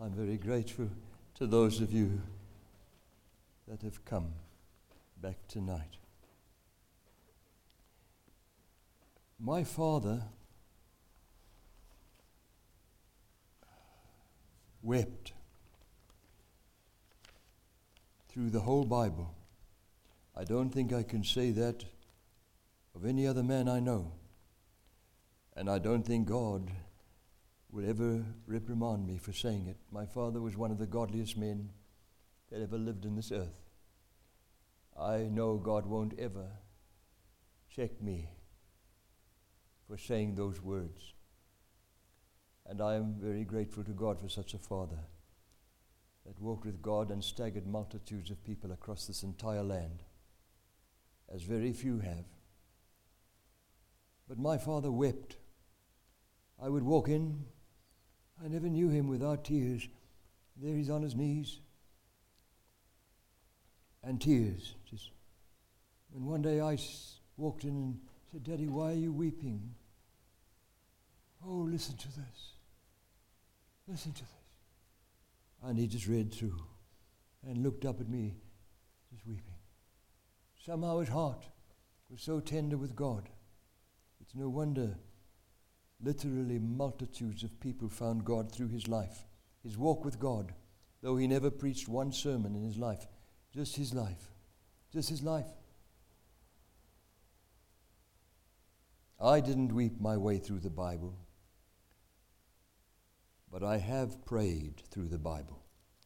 I'm very grateful to those of you that have come back tonight. My father wept through the whole Bible. I don't think I can say that of any other man I know. And I don't think God will ever reprimand me for saying it. My father was one of the godliest men that ever lived in this earth. I know God won't ever check me for saying those words. And I am very grateful to God for such a father that walked with God and staggered multitudes of people across this entire land, as very few have. But my father wept. I would walk in. I never knew him without tears. There he's on his knees. And tears. Just. And one day I walked in and said, "Daddy, why are you weeping?" "Oh, listen to this. Listen to this." And he just read through and looked up at me, just weeping. Somehow his heart was so tender with God. It's no wonder literally multitudes of people found God through his life, his walk with God, though he never preached one sermon in his life, just his life, just his life. I didn't weep my way through the Bible, but I have prayed through the Bible.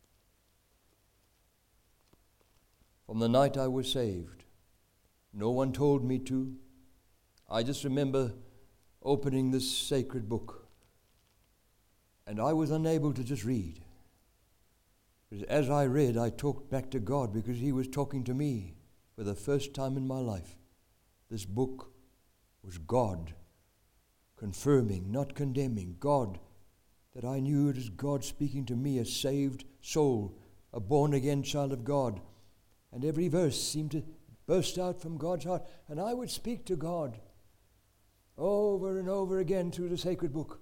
From the night I was saved, no one told me to. I just remember opening this sacred book, and I was unable to just read. Because as I read, I talked back to God because he was talking to me for the first time in my life. This book was God confirming, not condemning. God, that I knew it as God speaking to me, a saved soul, a born-again child of God. And every verse seemed to burst out from God's heart, and I would speak to God over and over again through the sacred book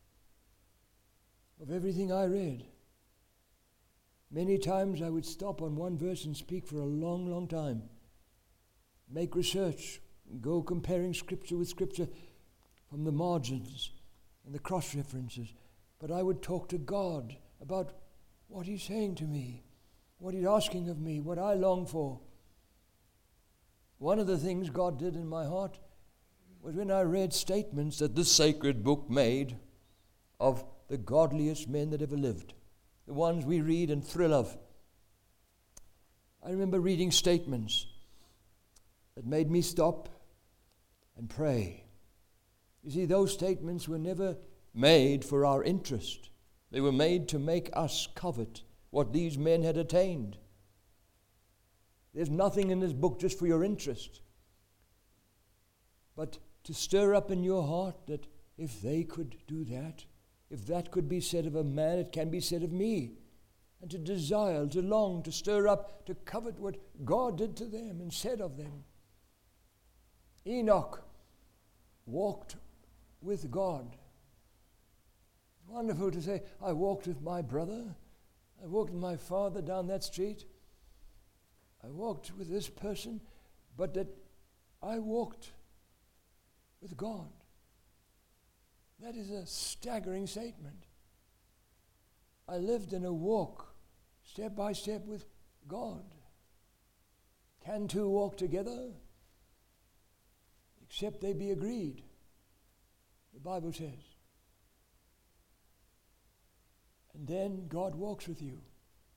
of everything I read. Many times I would stop on one verse and speak for a long, long time, make research, go comparing scripture with scripture from the margins and the cross-references. But I would talk to God about what he's saying to me, what he's asking of me, what I long for. One of the things God did in my heart was when I read statements that this sacred book made of the godliest men that ever lived, the ones we read and thrill of. I remember reading statements that made me stop and pray. You see, those statements were never made for our interest. They were made to make us covet what these men had attained. There's nothing in this book just for your interest, but to stir up in your heart that if they could do that, if that could be said of a man, it can be said of me. And to desire, to long, to stir up, to covet what God did to them and said of them. Enoch walked with God. Wonderful to say, I walked with my brother. I walked with my father down that street. I walked with this person, but that I walked with God. That is a staggering statement. I lived in a walk, step by step, with God. Can two walk together? Except they be agreed, the Bible says. And then God walks with you.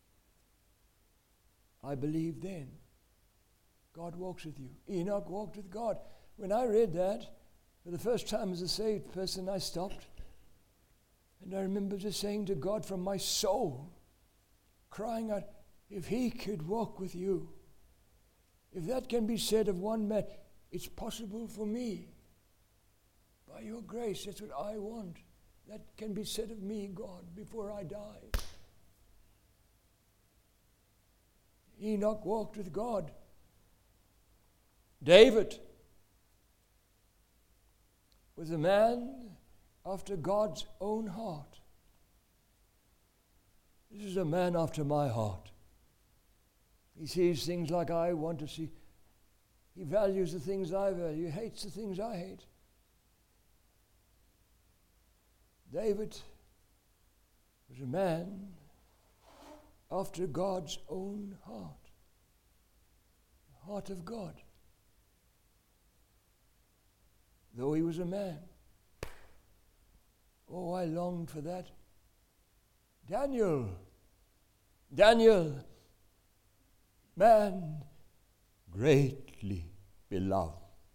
I believe then God walks with you. Enoch walked with God. When I read that, for the first time as a saved person, I stopped. And I remember just saying to God from my soul, crying out, if he could walk with you, if that can be said of one man, it's possible for me. By your grace, that's what I want. That can be said of me, God, before I die. Enoch walked with God. David was a man after God's own heart. This is a man after my heart. He sees things like I want to see. He values the things I value. He hates the things I hate. David was a man after God's own heart. The heart of God. Though he was a man. Oh, I longed for that. Daniel, man greatly beloved.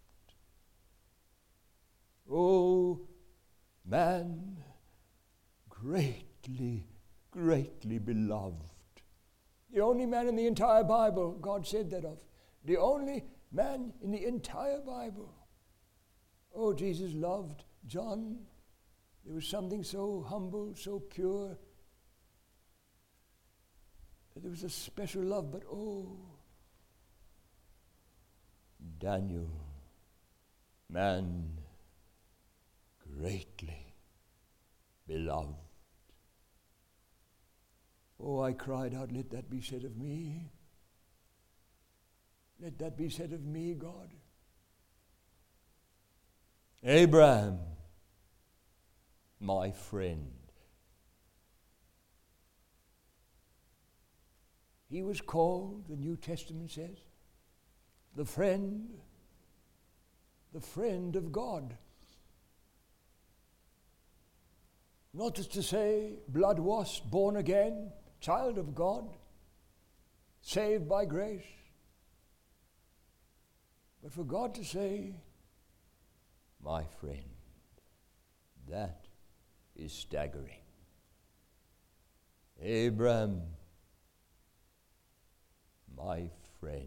Oh, man greatly beloved. The only man in the entire Bible, God said that of. The only man in the entire Bible. Oh, Jesus loved John. There was something so humble, so pure. There was a special love, but oh, Daniel, man greatly beloved. Oh, I cried out, let that be said of me. Let that be said of me, God. Abraham, my friend. He was called, the New Testament says, the friend of God. Not just to say, blood-washed, born again, child of God, saved by grace, but for God to say, my friend. That is staggering. Abraham, my friend.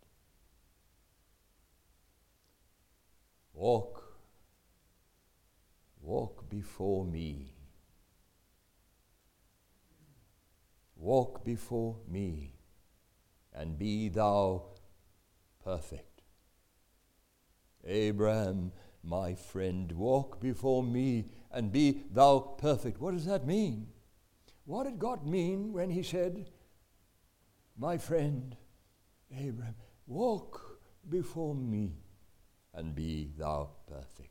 Walk before me. Walk before me, and be thou perfect. Abraham, my friend, walk before me, and be thou perfect. What does that mean? What did God mean when he said, my friend, Abraham, walk before me, and be thou perfect?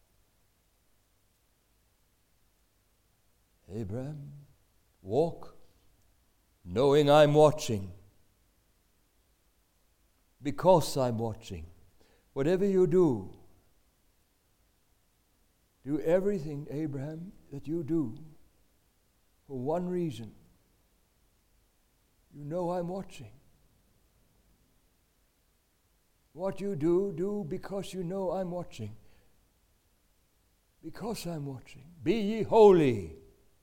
Abraham, walk knowing I'm watching, because I'm watching. Whatever you do everything, Abraham, that you do for one reason. You know I'm watching. What you do because you know I'm watching. Because I'm watching. Be ye holy,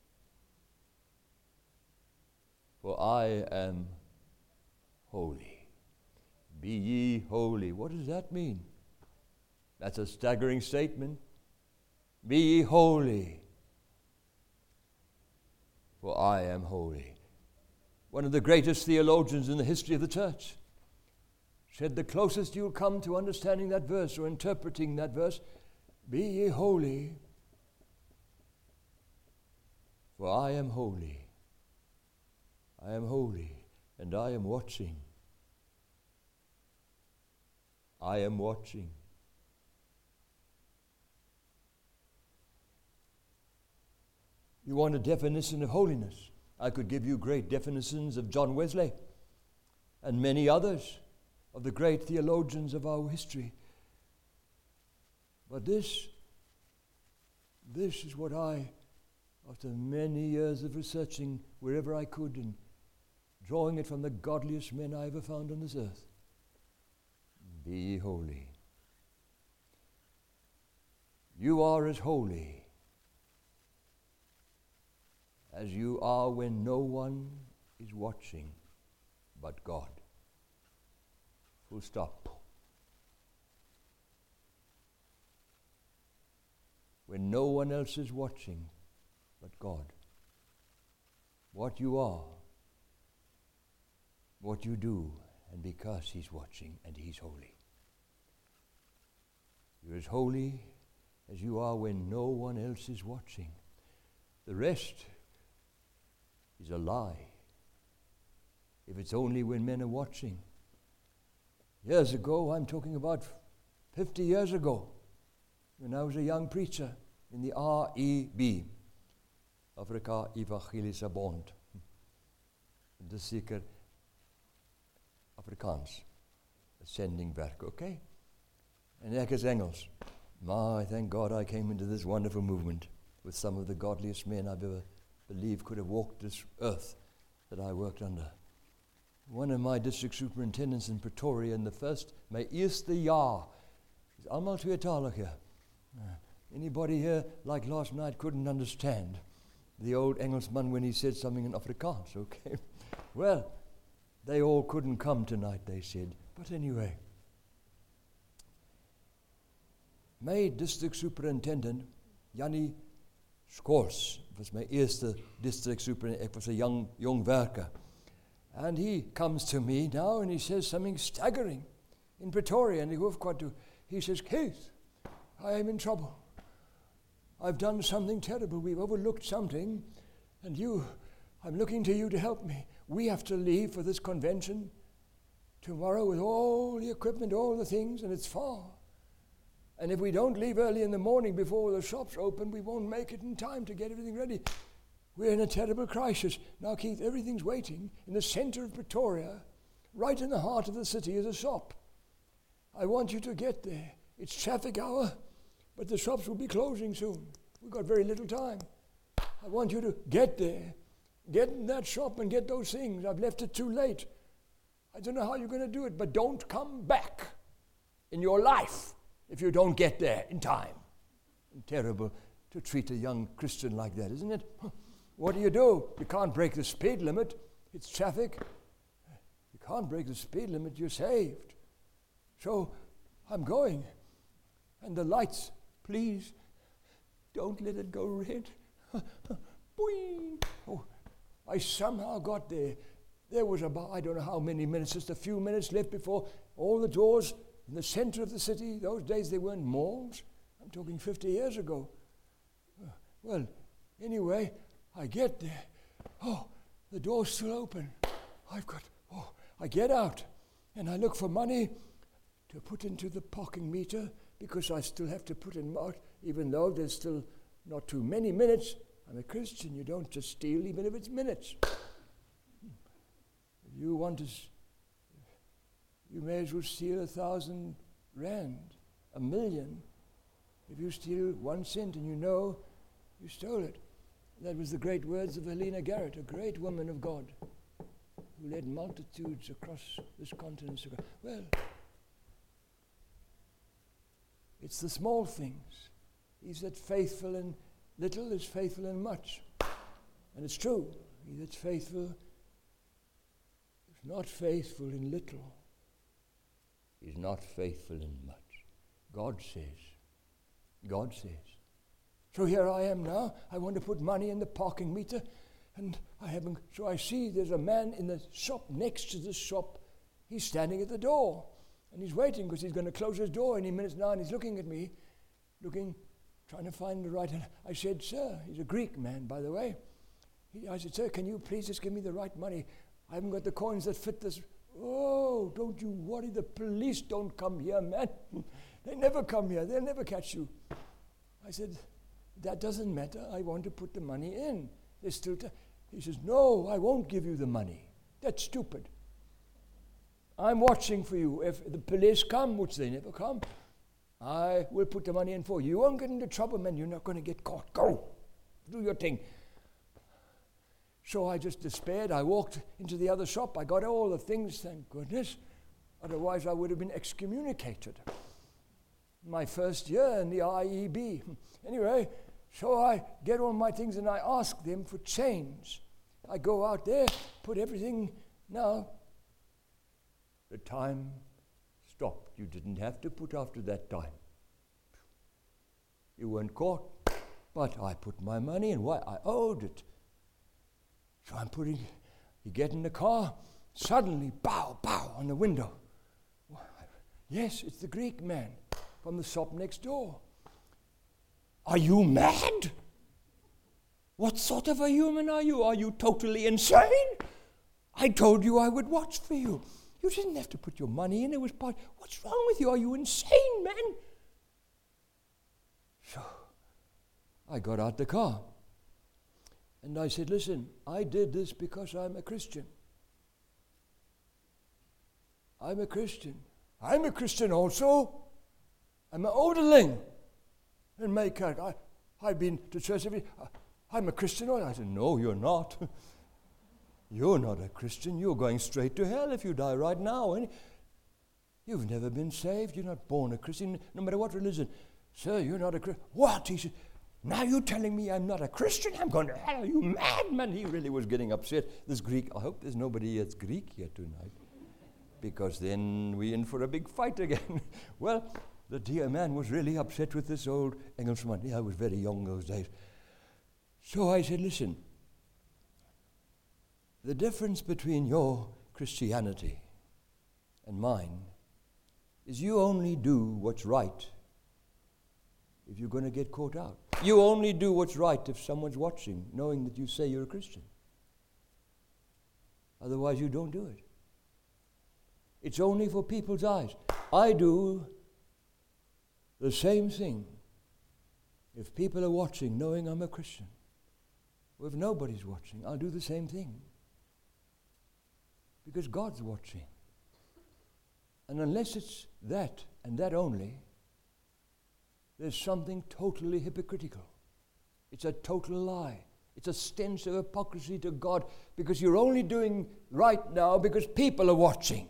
for I am holy. Be ye holy. What does that mean? That's a staggering statement. Be ye holy, for I am holy. One of the greatest theologians in the history of the church said the closest you'll come to understanding that verse or interpreting that verse, be ye holy, for I am holy. I am holy, and I am watching. I am watching. You want a definition of holiness? I could give you great definitions of John Wesley and many others of the great theologians of our history. But this is what I, after many years of researching wherever I could and drawing it from the godliest men I ever found on this earth. Be ye holy. You are as holy as you are when no one is watching but God. Full stop. When no one else is watching but God. What you are, what you do, and because He's watching and He's holy. You're as holy as you are when no one else is watching. The rest is a lie. if it's only when men are watching. Years ago, I'm talking about 50 years ago, when I was a young preacher in the REB, Afrika Evangelische Bond. Dis seker Afrikaans, sending werk, okay? En ek is Engels. I thank God I came into this wonderful movement with some of the godliest men I've ever believed could have walked this earth that I worked under. One of my district superintendents in Pretoria in my eerste jaar, is allemaal tweetalig hier. Anybody here, like last night, couldn't understand the old Engelsman when he said something in Afrikaans, okay? Well, they all couldn't come tonight, they said. But anyway, my district superintendent, Jannie Schors, was my eerste district superintendent. Ek was a young werker. And he comes to me now and he says something staggering in Pretoria. And he says, Keith, I am in trouble. I've done something terrible. We've overlooked something. And I'm looking to you to help me. We have to leave for this convention tomorrow with all the equipment, all the things, and it's far. And if we don't leave early in the morning before the shops open, we won't make it in time to get everything ready. We're in a terrible crisis. Now, Keith, everything's waiting. In the center of Pretoria, right in the heart of the city, is a shop. I want you to get there. It's traffic hour, but the shops will be closing soon. We've got very little time. I want you to get there. Get in that shop and get those things. I've left it too late. I don't know how you're going to do it, but don't come back in your life if you don't get there in time. And terrible to treat a young Christian like that, isn't it? What do? You can't break the speed limit. It's traffic. You can't break the speed limit. You're saved. So I'm going. And the lights, please, don't let it go red. Boing. Oh, I somehow got there. There was about, I don't know how many minutes, just a few minutes left before all the doors in the center of the city. Those days they weren't malls. I'm talking 50 years ago. Well, anyway, I get there. Oh, the door's still open. I get out and I look for money to put into the parking meter because I still have to put in mark, even though there's still not too many minutes. I'm a Christian. You don't just steal even if it's minutes. If you want to, you may as well steal 1,000 rand, 1 million. If you steal 1 cent and you know you stole it. That was the great words of Helena Garrett, a great woman of God who led multitudes across this continent. Well, it's the small things. He that faithful in little is faithful in much. And it's true. He that's faithful is not faithful in little. He's not faithful in much. God says. So here I am now. I want to put money in the parking meter, and I haven't. So I see there's a man in the shop next to this shop. He's standing at the door, and he's waiting because he's going to close his door any minutes now, and he's looking at me, trying to find the right. And I said, sir, he's a Greek man, by the way. I said, sir, can you please just give me the right money? I haven't got the coins that fit this. Oh, don't you worry. The police don't come here, man. They never come here. They'll never catch you. I said, that doesn't matter. I want to put the money in. There's still He says, no, I won't give you the money. That's stupid. I'm watching for you. If the police come, which they never come, I will put the money in for you. You won't get into trouble, man. You're not going to get caught. Go. Do your thing. So I just despaired. I walked into the other shop. I got all the things, thank goodness. Otherwise, I would have been excommunicated. My first year in the IEB. Anyway, so I get all my things and I ask them for change. I go out there, put everything. Now, the time stopped. You didn't have to put after that time. You weren't caught. But I put my money in. Why? I owed it. So I'm putting, you get in the car, suddenly, pow, pow, on the window. Yes, it's the Greek man from the shop next door. Are you mad? What sort of a human are you? Are you totally insane? I told you I would watch for you. You didn't have to put your money in. It was part. What's wrong with you? Are you insane, man? So I got out the car. And I said, listen, I did this because I'm a Christian. I'm a Christian. I'm a Christian also. I'm an orderling in Maycock. I've been to church every day. I'm a Christian. I said, no, you're not. You're not a Christian. You're going straight to hell if you die right now. And you've never been saved. You're not born a Christian, no matter what religion. Sir, you're not a Christian. What? He said, now you're telling me I'm not a Christian? I'm going to hell. Are you mad, man? He really was getting upset. This Greek, I hope there's nobody that's Greek here tonight, because then we're in for a big fight again. Well, the dear man was really upset with this old Englishman. Yeah, I was very young those days. So I said, listen, the difference between your Christianity and mine is you only do what's right if you're going to get caught out. You only do what's right if someone's watching, knowing that you say you're a Christian. Otherwise, you don't do it. It's only for people's eyes. I do the same thing if people are watching, knowing I'm a Christian. Or if nobody's watching, I'll do the same thing. Because God's watching. And unless it's that and that only, there's something totally hypocritical. It's a total lie. It's a stench of hypocrisy to God, because you're only doing right now because people are watching.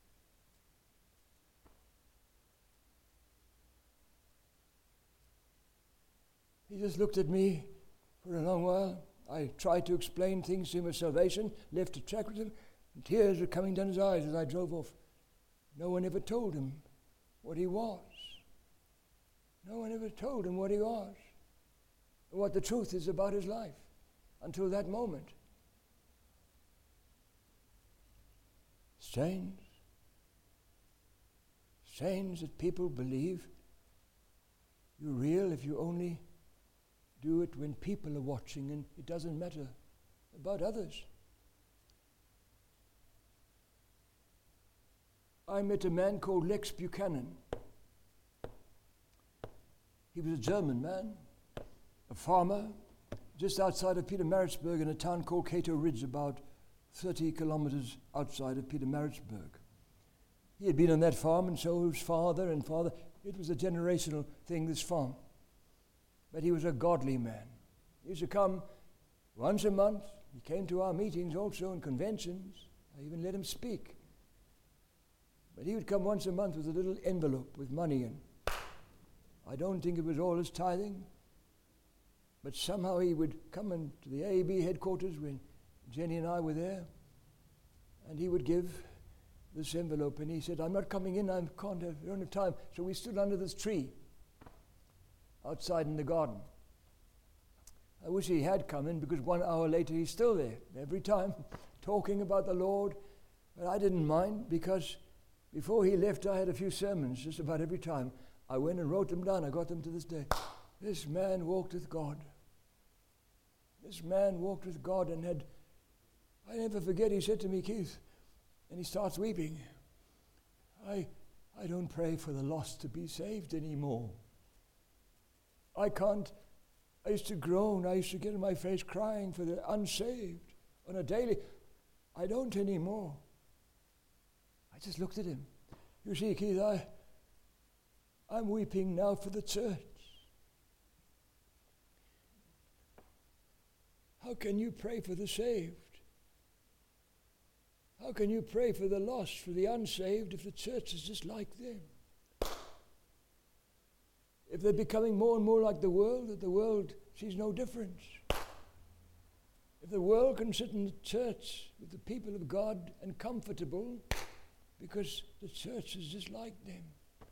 He just looked at me for a long while. I tried to explain things to him of salvation, left a track with him, and tears were coming down his eyes as I drove off. No one ever told him what he was. No one ever told him what he was, or what the truth is about his life, until that moment. Strange that people believe you're real if you only do it when people are watching, and it doesn't matter about others. I met a man called Lex Buchanan. He was a German man, a farmer, just outside of Pietermaritzburg in a town called Cato Ridge, about 30 kilometers outside of Pietermaritzburg. He had been on that farm, and so his father. It was a generational thing, this farm. But he was a godly man. He used to come once a month. He came to our meetings also and conventions. I even let him speak. But he would come once a month with a little envelope with money in. I don't think it was all his tithing, but somehow he would come into the AAB headquarters when Jenny and I were there, and he would give this envelope, and he said, I'm not coming in, I don't have time. So we stood under this tree outside in the garden. I wish he had come in, because 1 hour later he's still there, every time, talking about the Lord. But I didn't mind, because before he left I had a few sermons just about every time. I went and wrote them down. I got them to this day. This man walked with God. This man walked with God and had, I never forget, he said to me, Keith, and he starts weeping, I don't pray for the lost to be saved anymore. I used to groan. I used to get on my face crying for the unsaved on a daily. I don't anymore. I just looked at him. You see, Keith, I'm weeping now for the church. How can you pray for the saved? How can you pray for the lost, for the unsaved, if the church is just like them? If they're becoming more and more like the world, that the world sees no difference. If the world can sit in the church with the people of God and comfortable because the church is just like them.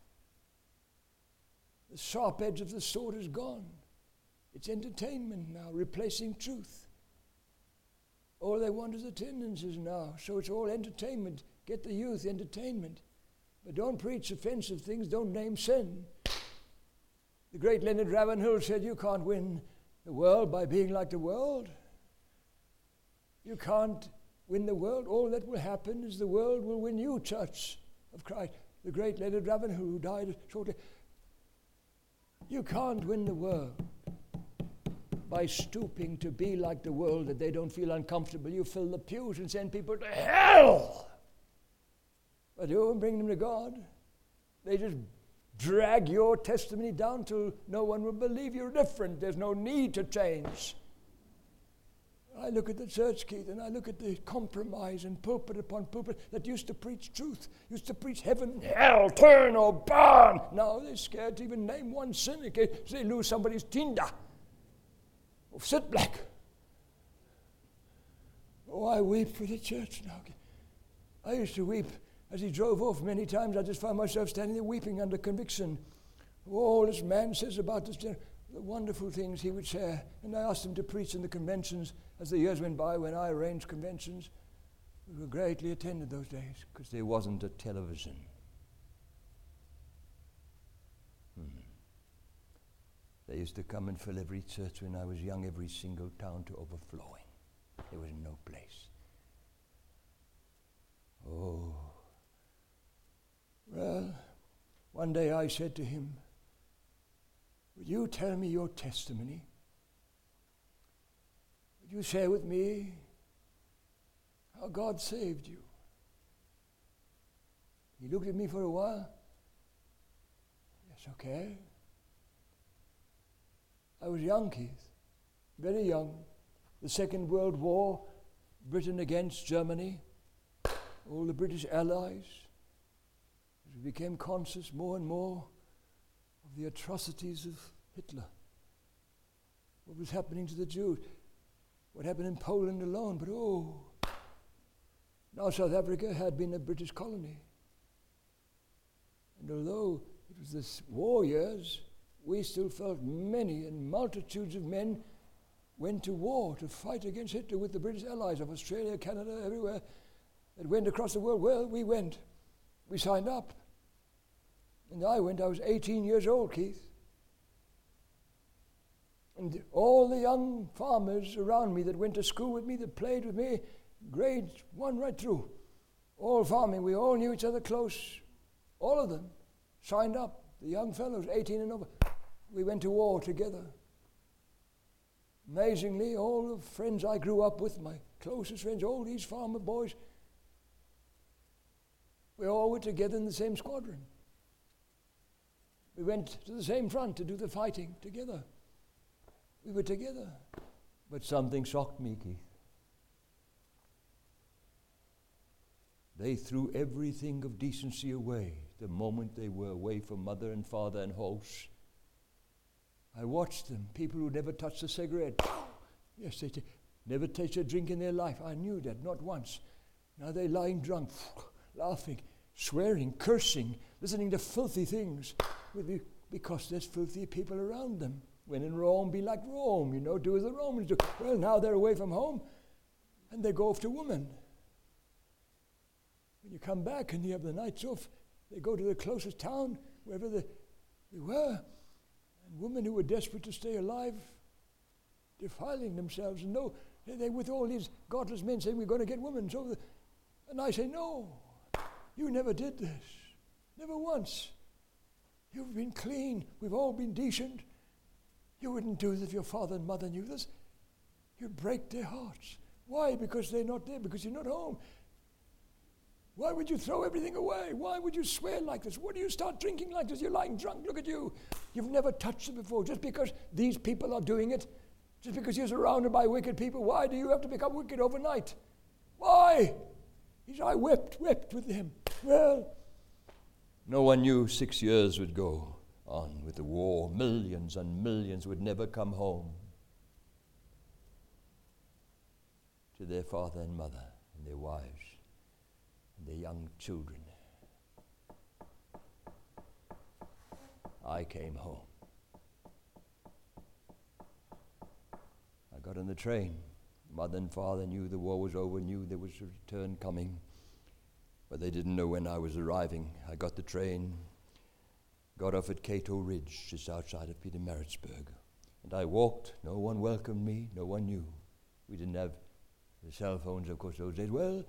The sharp edge of the sword is gone. It's entertainment now, replacing truth. All they want is attendances now, so it's all entertainment. Get the youth entertainment. But don't preach offensive things, don't name sin. The great Leonard Ravenhill said, you can't win the world by being like the world. You can't win the world. All that will happen is the world will win you, Church of Christ. The great Leonard Ravenhill, who died shortly. You can't win the world by stooping to be like the world, that they don't feel uncomfortable. You fill the pews and send people to hell. But you don't bring them to God. They just drag your testimony down till no one will believe you're different. There's no need to change. I look at the church, Keith, and I look at the compromise and pulpit upon pulpit that used to preach truth, used to preach heaven, hell, turn or burn. Now they're scared to even name one sin in case they lose somebody's tinder or sit black. Oh, I weep for the church now. I used to weep as he drove off many times. I just found myself standing there weeping under conviction. All this man says about this, the wonderful things he would share. And I asked him to preach in the conventions as the years went by when I arranged conventions. We were greatly attended those days because there wasn't a television. They used to come and fill every church when I was young, every single town to overflowing. There was no place. Oh. Well, one day I said to him, "Would you tell me your testimony? Would you share with me how God saved you?" He looked at me for a while. Yes, okay. I was young, Keith, very young. The Second World War, Britain against Germany, all the British allies. As we became conscious more and more of the atrocities of Hitler, what was happening to the Jews, what happened in Poland alone. But now South Africa had been a British colony. And although it was the war years, we still felt many and multitudes of men went to war to fight against Hitler with the British allies of Australia, Canada, everywhere that went across the world. Well, we went. We signed up. And I went. I was 18 years old, Keith. And all the young farmers around me that went to school with me, that played with me, grade 1 right through, all farming, we all knew each other close. All of them signed up. The young fellows, 18 and over. We went to war together. Amazingly, all the friends I grew up with, my closest friends, all these farmer boys, we all were together in the same squadron. We went to the same front to do the fighting together. We were together. But something shocked me, Keith. They threw everything of decency away the moment they were away from mother and father and house. I watched them, people who never touched a cigarette. Yes, they never tasted a drink in their life. I knew that, not once. Now they're lying drunk, laughing, swearing, cursing, listening to filthy things because there's filthy people around them. When in Rome, be like Rome, do as the Romans do. Well, now they're away from home and they go off to women. When you come back and you have the nights off, they go to the closest town, wherever they were, and women who were desperate to stay alive, defiling themselves, and they with all these godless men saying, "We're going to get women." And I say, "No, you never did this, never once. You've been clean. We've all been decent. You wouldn't do this if your father and mother knew this. You'd break their hearts. Why? Because they're not there, because you're not home. Why would you throw everything away? Why would you swear like this? Why do you start drinking like this? You're lying drunk. Look at you. You've never touched it before. Just because these people are doing it, just because you're surrounded by wicked people, why do you have to become wicked overnight? Why?" I wept with him. Well, no one knew 6 years would go on with the war. Millions and millions would never come home to their father and mother and their wives and their young children. I came home. I got on the train. Mother and father knew the war was over, knew there was a return coming, but they didn't know when I was arriving. I got the train, got off at Cato Ridge, just outside of Pietermaritzburg, and I walked. No one welcomed me, no one knew. We didn't have The cell phones, of course, those days. Well,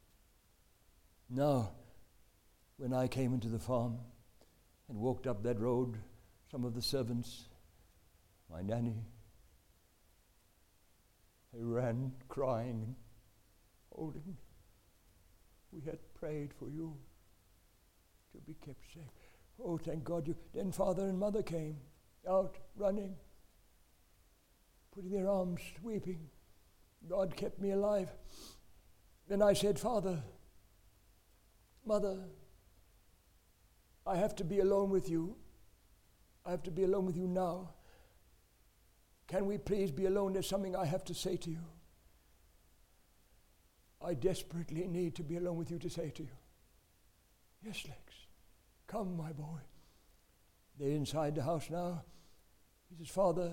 now, when I came into the farm and walked up that road, some of the servants, my nanny, they ran crying and holding me. We had prayed for you to be kept safe. Oh, thank God you. Then father and mother came out running, putting their arms, weeping. God kept me alive. Then I said, Father, Mother, I have to be alone with you. I have to be alone with you now. Can we please be alone? There's something I have to say to you. I desperately need to be alone with you to say to you. Yes, Lex. Come, my boy. They're inside the house now. He says, Father,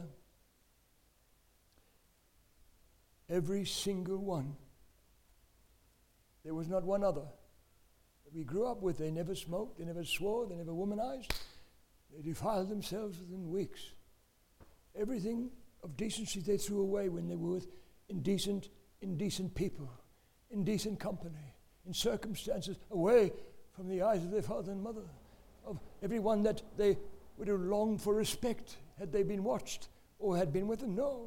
every single one, there was not one other that we grew up with. They never smoked, they never swore, they never womanized. They defiled themselves within weeks. Everything of decency they threw away when they were with indecent people, indecent company, in circumstances away from the eyes of their father and mother, of everyone that they would have longed for respect had they been watched or had been with them. No.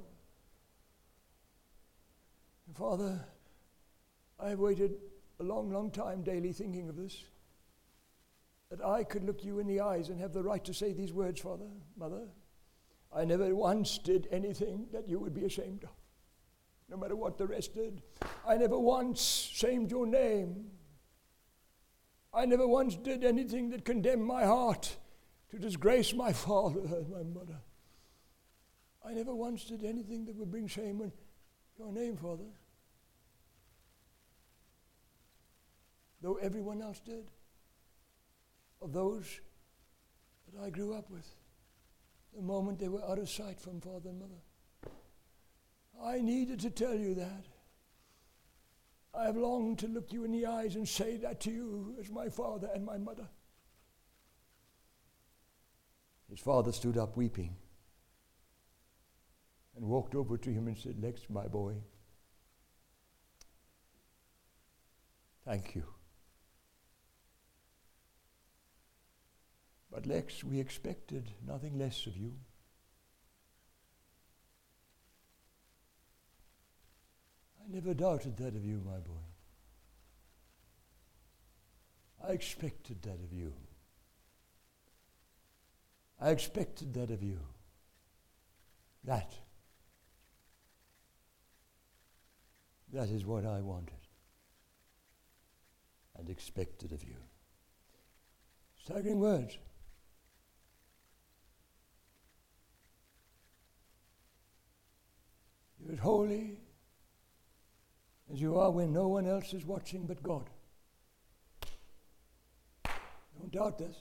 And Father, I've waited a long, long time daily thinking of this, that I could look you in the eyes and have the right to say these words, Father, Mother. I never once did anything that you would be ashamed of, no matter what the rest did. I never once shamed your name. I never once did anything that condemned my heart to disgrace my father and my mother. I never once did anything that would bring shame on your name, Father, though everyone else did, of those that I grew up with, the moment they were out of sight from father and mother. I needed to tell you that. I have longed to look you in the eyes and say that to you as my father and my mother. His father stood up weeping and walked over to him and said, Lex, my boy, thank you. But Lex, we expected nothing less of you. I never doubted that of you, my boy. I expected that of you. I expected that of you. That is what I wanted and expected of you. Staggering words. You're as holy as you are when no one else is watching but God. Don't doubt this.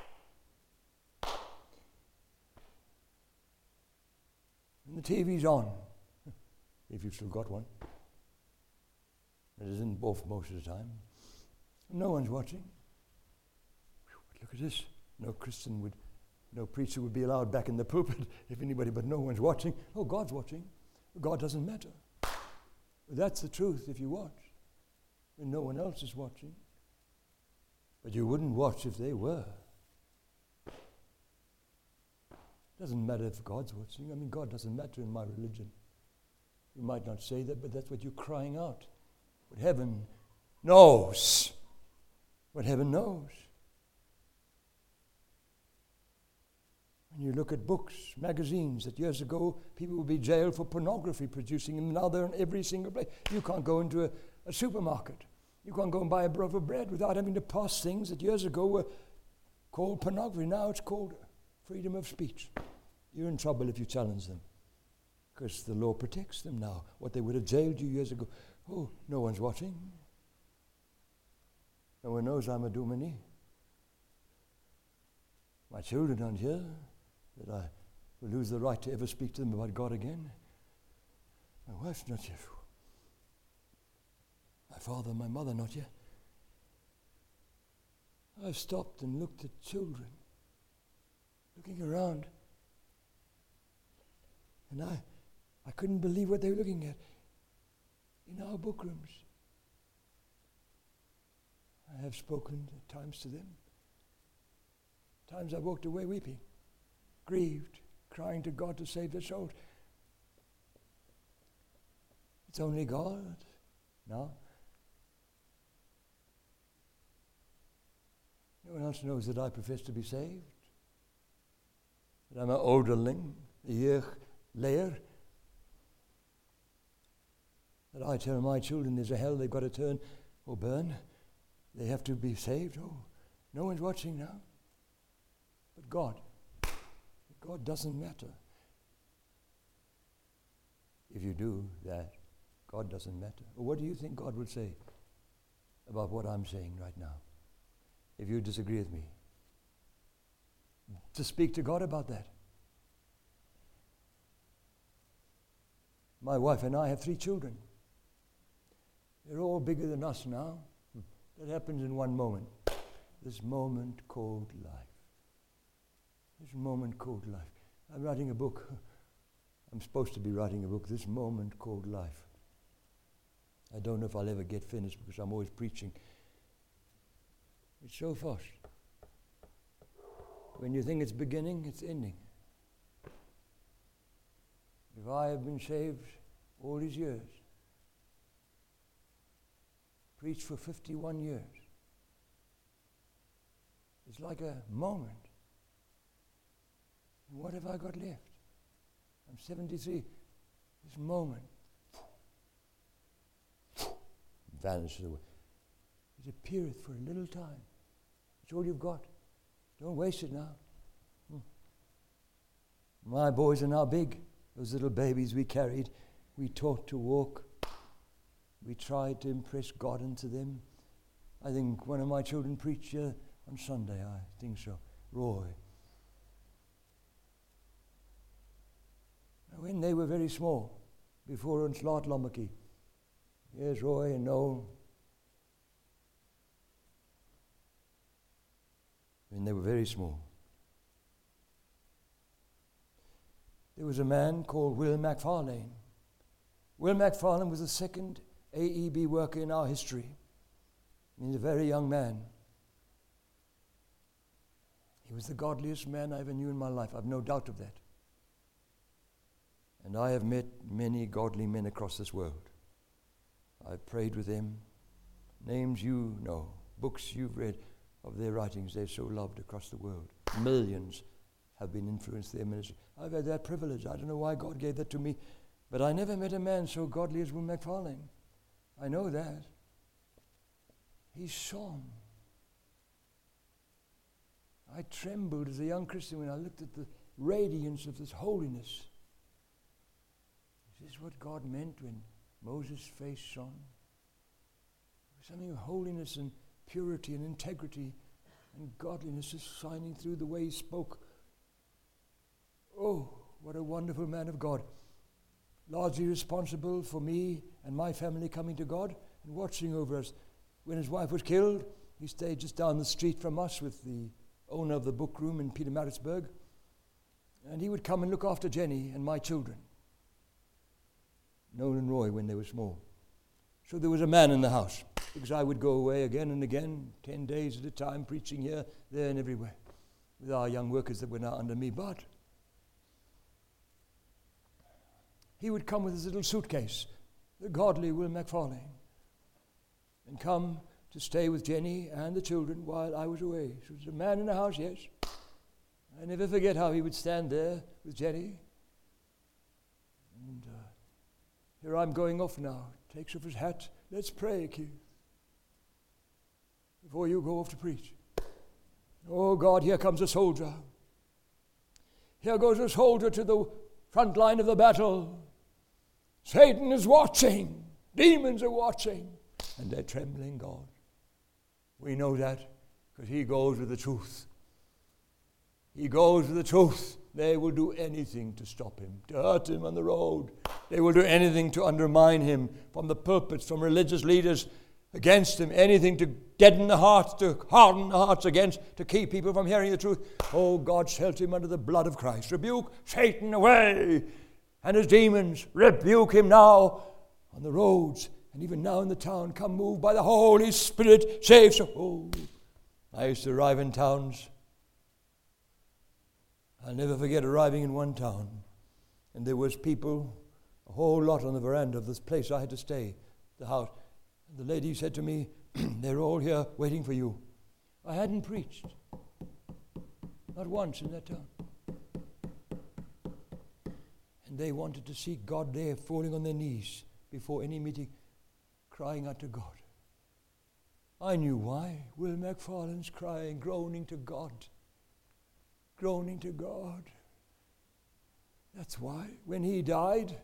And the TV's on, if you've still got one. It isn't both most of the time. No one's watching. Look at this. No preacher would be allowed back in the pulpit if anybody, but no one's watching. Oh, God's watching. God doesn't matter. But that's the truth if you watch, when no one else is watching. But you wouldn't watch if they were. Doesn't matter if God's watching. I mean, God doesn't matter in my religion. You might not say that, but that's what you're crying out. But heaven knows. What heaven knows. When you look at books, magazines, that years ago people would be jailed for pornography producing them. Now they're in every single place. You can't go into a supermarket. You can't go and buy a loaf of bread without having to pass things that years ago were called pornography. Now it's called freedom of speech. You're in trouble if you challenge them, because the law protects them now. What they would have jailed you years ago. Oh, no one's watching. No one knows I'm a dominie. My children aren't here, that I will lose the right to ever speak to them about God again. My wife's not here. My father, my mother not here. I've stopped and looked at children, looking around, and I couldn't believe what they were looking at. in our book rooms. I have spoken at times to them. Times I walked away weeping, grieved, crying to God to save their souls. It's only God. No. No one else knows that I profess to be saved. That I'm an ouderling, a year later. That I tell my children there's a hell they've got to turn or burn. They have to be saved. Oh, no one's watching now. But God doesn't matter. If you do that, God doesn't matter. Well, what do you think God would say about what I'm saying right now? If you disagree with me, to speak to God about that. My wife and I have 3 children. They're all bigger than us now. That happens in one moment. This moment called life. This moment called life. I'm writing a book. I'm supposed to be writing a book. This moment called life. I don't know if I'll ever get finished because I'm always preaching. It's so fast. When you think it's beginning, it's ending. If I have been saved all these years, preached for 51 years, it's like a moment. What have I got left? I'm 73. This moment vanishes away. It appeareth for a little time. It's all you've got. Don't waste it now. My boys are now big. Those little babies we carried, we taught to walk. We tried to impress God into them. I think one of my children preached here on Sunday. I think so. Roy. When they were very small, before ons laat Lammetjie. Here's Roy and Noel. When they were very small. There was a man called Will McFarlane. Will McFarlane was the second AEB worker in our history. He's a very young man. He was the godliest man I ever knew in my life. I've no doubt of that. And I have met many godly men across this world. I've prayed with them. Names you know, books you've read of their writings, they're so loved across the world. Millions have been influenced their ministry. I've had that privilege. I don't know why God gave that to me, but I never met a man so godly as Will McFarlane. I know that. He shone. I trembled as a young Christian when I looked at the radiance of this holiness. Is this what God meant when Moses' face shone? Something of holiness and purity and integrity and godliness is shining through the way he spoke. Oh, what a wonderful man of God. Largely responsible for me and my family coming to God and watching over us. When his wife was killed, he stayed just down the street from us with the owner of the book room in Pietermaritzburg. And he would come and look after Jenny and my children, Noel and Roy, when they were small. So there was a man in the house, because I would go away again and again, 10 days at a time, preaching here, there, and everywhere, with our young workers that were now under me. But he would come with his little suitcase, the godly Will McFarlane, and come to stay with Jenny and the children while I was away. So there's a man in the house, yes. I never forget how he would stand there with Jenny. And here I'm going off now. Takes off his hat. Let's pray, Keith, before you go off to preach. Oh God, here comes a soldier. Here goes a soldier to the front line of the battle. Satan is watching. Demons are watching. And they're trembling, God. We know that because he goes with the truth. He goes with the truth. They will do anything to stop him, to hurt him on the road. They will do anything to undermine him from the pulpits, from religious leaders against him, anything to deaden the hearts, to harden the hearts against, to keep people from hearing the truth. Oh, God, shelter him under the blood of Christ. Rebuke Satan away and his demons. Rebuke him now. on the roads, and even now in the town, come moved by the Holy Spirit, saved. So, I used to arrive in towns. I'll never forget arriving in one town, and there was people, a whole lot on the veranda of this place I had to stay, the house. And the lady said to me, they're all here waiting for you. I hadn't preached, not once in that town. And they wanted to see God there, falling on their knees before any meeting, crying out to God. I knew why. Will McFarlane's crying, groaning to God. Groaning to God. That's why. When he died,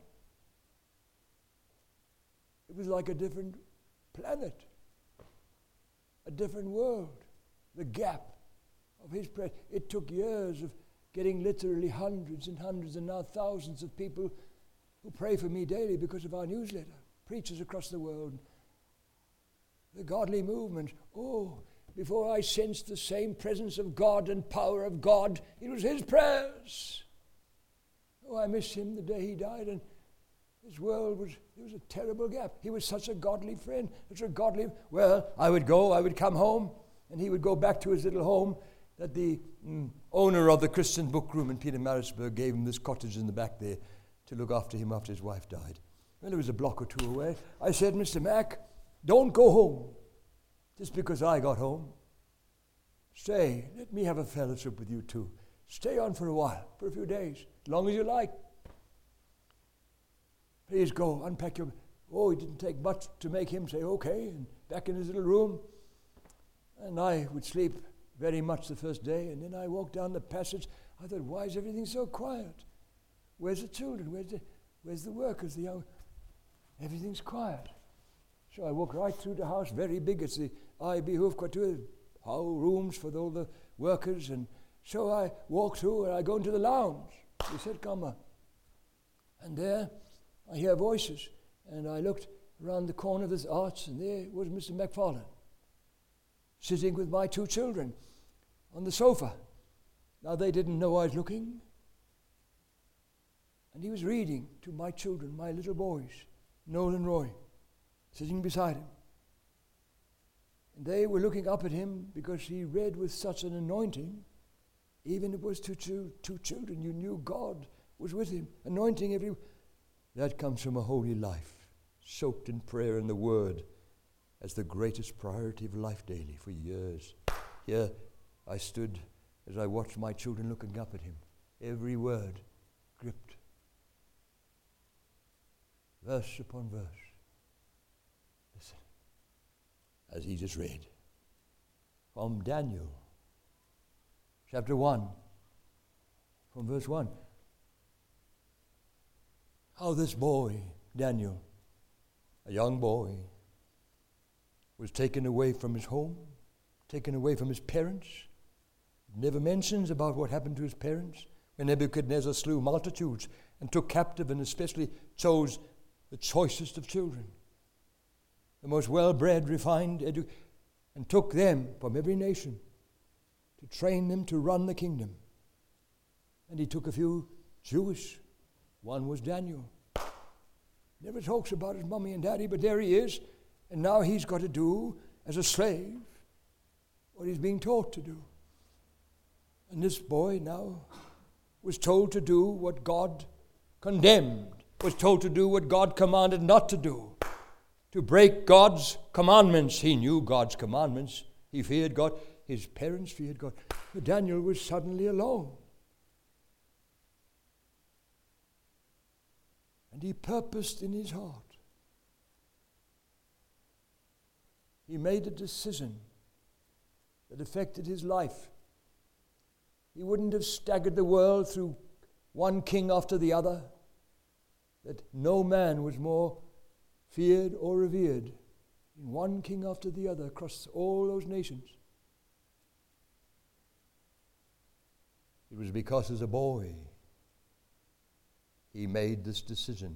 it was like a different planet, a different world. The gap of his prayer. It took years of getting literally hundreds and hundreds and now thousands of people who pray for me daily because of our newsletter. Preachers across the world. The godly movement. Before I sensed the same presence of God and power of God, it was his prayers. I miss him the day he died, and his world there was a terrible gap. He was such a godly friend, I would come home, and he would go back to his little home that the owner of the Christian Book Room in Pietermaritzburg gave him this cottage in the back there to look after him after his wife died. Well, it was a block or two away. I said, Mr. Mack, don't go home just because I got home. Stay. Let me have a fellowship with you too. Stay on for a while, for a few days, as long as you like. Please go, unpack your... it didn't take much to make him say, okay, and back in his little room. And I would sleep very much the first day, and then I walked down the passage. I thought, why is everything so quiet? Where's the children? Where's the workers, the young... Everything's quiet. So I walked right through the house, very big. It's the IB Hoofdkwartier, rooms for all the workers. And so I walked through and I go into the lounge. He said, come on. And there I hear voices. And I looked around the corner of this arch, and there was Mr. McFarlane, sitting with my two children on the sofa. Now they didn't know I was looking. And he was reading to my children, my little boys, Noel and Roy, sitting beside him. And they were looking up at him because he read with such an anointing. Even if it was two children, you knew God was with him, anointing every... That comes from a holy life, soaked in prayer and the Word as the greatest priority of life daily for years. Here I stood as I watched my children looking up at him, every word gripped. Verse upon verse. Listen, as he just read from Daniel, chapter 1, from verse 1. How this boy, Daniel, a young boy, was taken away from his home, taken away from his parents. It never mentions about what happened to his parents when Nebuchadnezzar slew multitudes and took captive and especially chose the choicest of children, the most well-bred, refined, and took them from every nation to train them to run the kingdom. And he took a few Jewish. One was Daniel. Never talks about his mommy and daddy, but there he is. And now he's got to do, as a slave, what he's being taught to do. And this boy now was told to do what God condemned, was told to do what God commanded not to do, to break God's commandments. He knew God's commandments. He feared God. His parents feared God. But Daniel was suddenly alone. And he purposed in his heart. He made a decision that affected his life. He wouldn't have staggered the world through one king after the other, that no man was more feared or revered in one king after the other across all those nations. It was because as a boy he made this decision.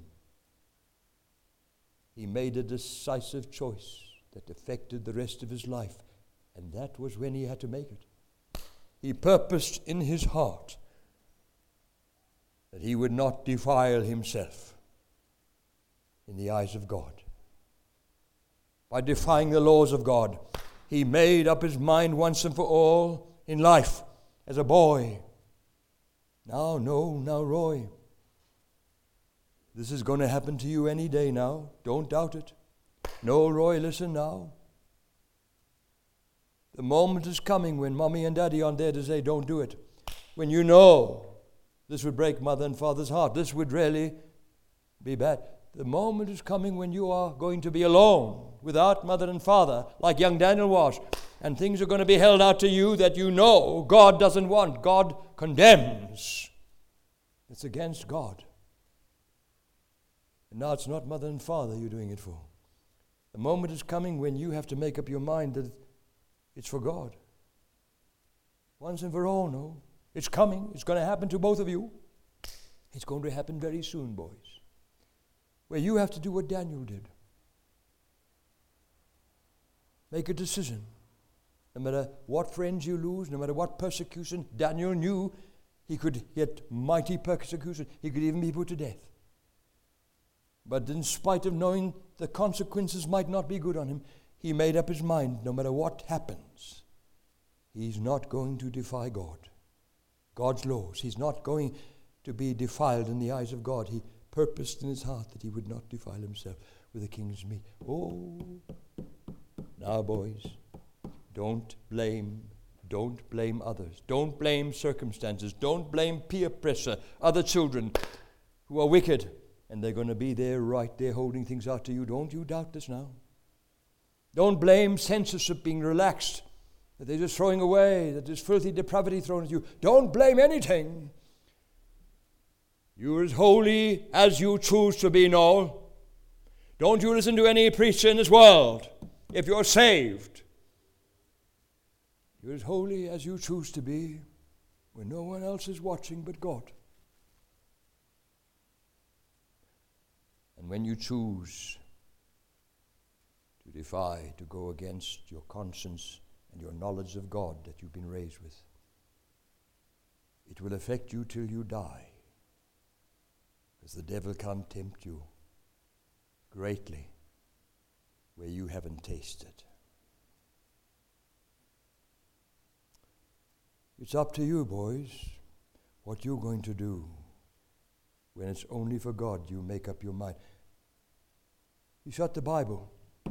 He made a decisive choice that affected the rest of his life, and that was when he had to make it. He purposed in his heart that he would not defile himself in the eyes of God. By defying the laws of God, he made up his mind once and for all in life as a boy. Now, Roy, this is going to happen to you any day now. Don't doubt it. No, Roy, listen now. The moment is coming when Mommy and Daddy aren't there to say, don't do it. When you know this would break mother and father's heart. This would really be bad. The moment is coming when you are going to be alone without mother and father, like young Daniel was. And things are going to be held out to you that you know God doesn't want. God condemns. It's against God. And now it's not mother and father you're doing it for. The moment is coming when you have to make up your mind that it's for God. Once and for all, no. It's coming. It's going to happen to both of you. It's going to happen very soon, boys. Where you have to do what Daniel did. Make a decision. No matter what friends you lose, no matter what persecution, Daniel knew he could get mighty persecution. He could even be put to death. But in spite of knowing the consequences might not be good on him, he made up his mind, no matter what happens, he's not going to defy God. God's laws. He's not going to be defiled in the eyes of God. He purposed in his heart that he would not defile himself with the king's meat. Oh, now boys, don't blame others. Don't blame circumstances. Don't blame peer pressure, other children who are wicked. And they're going to be there right there holding things out to you. Don't you doubt this now. Don't blame censorship being relaxed, that they're just throwing away, that there's filthy depravity thrown at you. Don't blame anything. You're as holy as you choose to be, Noel. Don't you listen to any preacher in this world if you're saved. You're as holy as you choose to be when no one else is watching but God. And when you choose to defy, to go against your conscience and your knowledge of God that you've been raised with, it will affect you till you die. Because the devil can't tempt you greatly where you haven't tasted. It's up to you, boys, what you're going to do. When it's only for God, you make up your mind. You shut the Bible.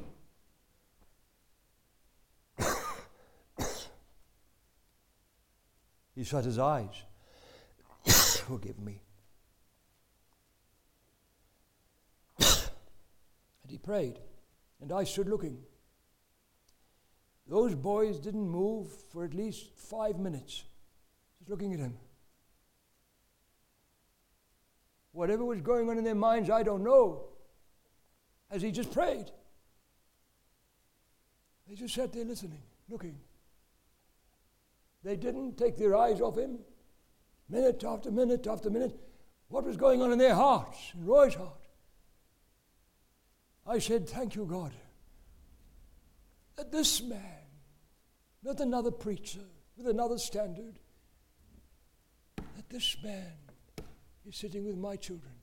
He shut his eyes. Forgive me. And he prayed. And I stood looking. Those boys didn't move for at least 5 minutes. Just looking at him. Whatever was going on in their minds, I don't know. As he just prayed. They just sat there listening, looking. They didn't take their eyes off him. Minute after minute after minute. What was going on in their hearts, in Roy's heart? I said, thank you, God, that this man, not another preacher with another standard, that this man is sitting with my children,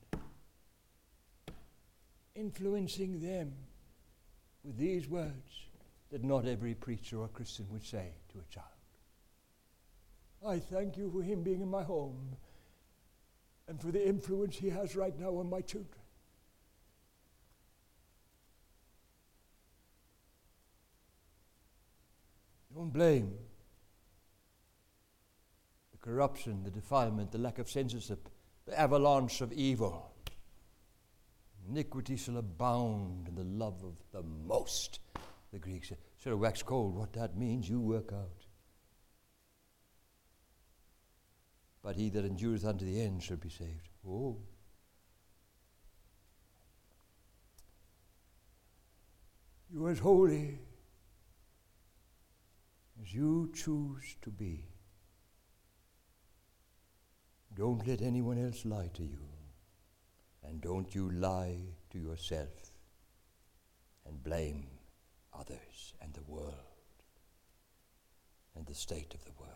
influencing them with these words that not every preacher or Christian would say to a child. I thank you for him being in my home and for the influence he has right now on my children. Don't blame the corruption, the defilement, the lack of censorship, the avalanche of evil. Iniquity shall abound in the love of the most, the Greeks said. Shall wax cold. What that means, you work out. But he that endureth unto the end shall be saved. Oh. You are as holy as you choose to be. Don't let anyone else lie to you. And don't you lie to yourself and blame others and the world and the state of the world.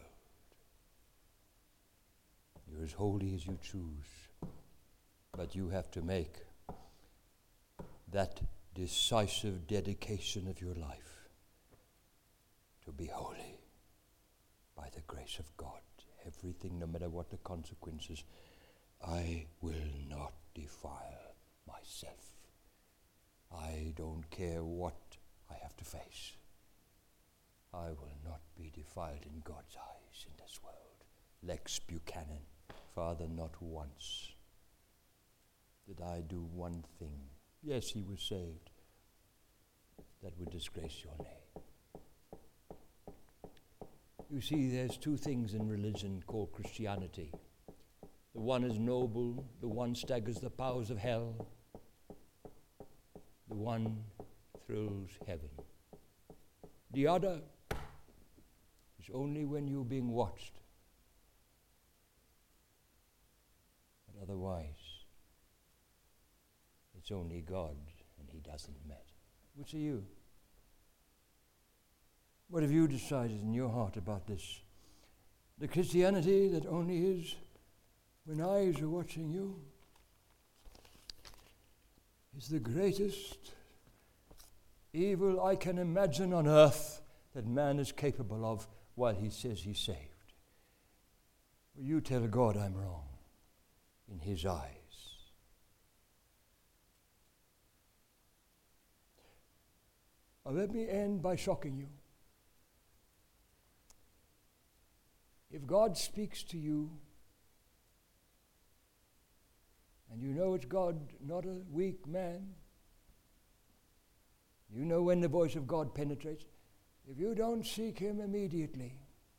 You're as holy as you choose, but you have to make that decisive dedication of your life to be holy by the grace of God. Everything, no matter what the consequences, I will not defile myself. I don't care what I have to face. I will not be defiled in God's eyes in this world. Lex Buchanan, Father, not once did I do one thing. Yes, he was saved. That would disgrace your name. You see, there's two things in religion called Christianity. The one is noble, the one staggers the powers of hell, the one thrills heaven. The other is only when you're being watched. But otherwise, it's only God, and he doesn't matter. Which are you? What have you decided in your heart about this? The Christianity that only is when eyes are watching you is the greatest evil I can imagine on earth that man is capable of while he says he's saved. Will you tell God I'm wrong in his eyes? Now let me end by shocking you. If God speaks to you, and you know it's God, not a weak man, you know when the voice of God penetrates. If you don't seek him immediately,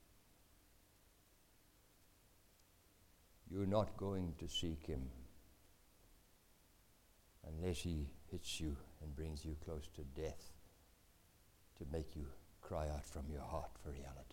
you're not going to seek him unless he hits you and brings you close to death to make you cry out from your heart for reality.